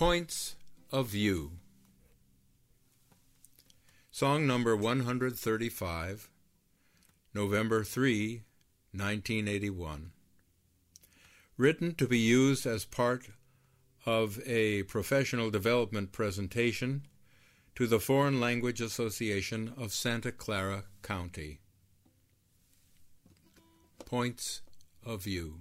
Points of View. Song number 135, November 3, 1981. Written to be used as part of a professional development presentation to the Foreign Language Association of Santa Clara County. Points of View.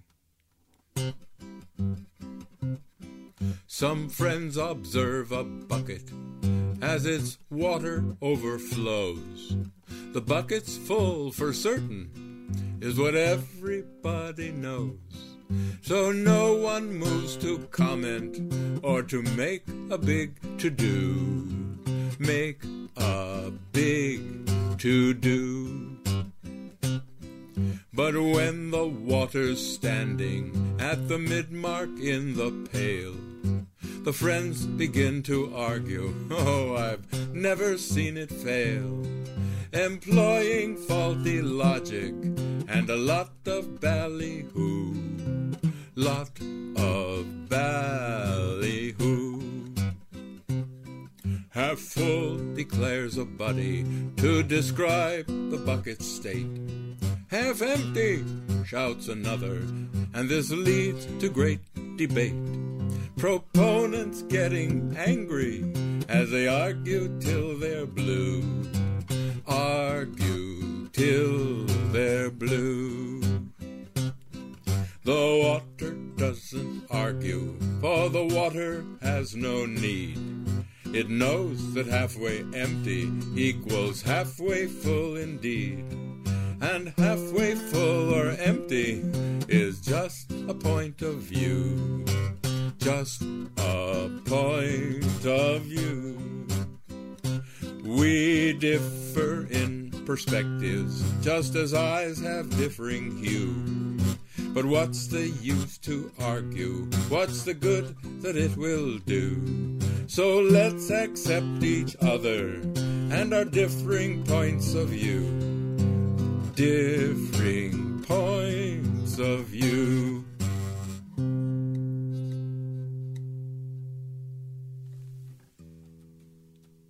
Some friends observe a bucket as its water overflows. The bucket's full for certain is what everybody knows. So no one moves to comment or to make a big to-do. Make a big to-do. But when the water's standing at the mid-mark in the pail, the friends begin to argue. Oh, I've never seen it fail. Employing faulty logic and a lot of ballyhoo. Lot of ballyhoo. Half full, declares a buddy to describe the bucket's state. Half empty, shouts another, and this leads to great debate. Proponents getting angry as they argue till they're blue. Argue till they're blue. The water doesn't argue, for the water has no need. It knows that halfway empty equals halfway full indeed. And halfway full or empty is just a point of view. Just a point of view. We differ in perspectives, just as eyes have differing hue. But what's the use to argue? What's the good that it will do? So let's accept each other and our differing points of view. Differing points of view.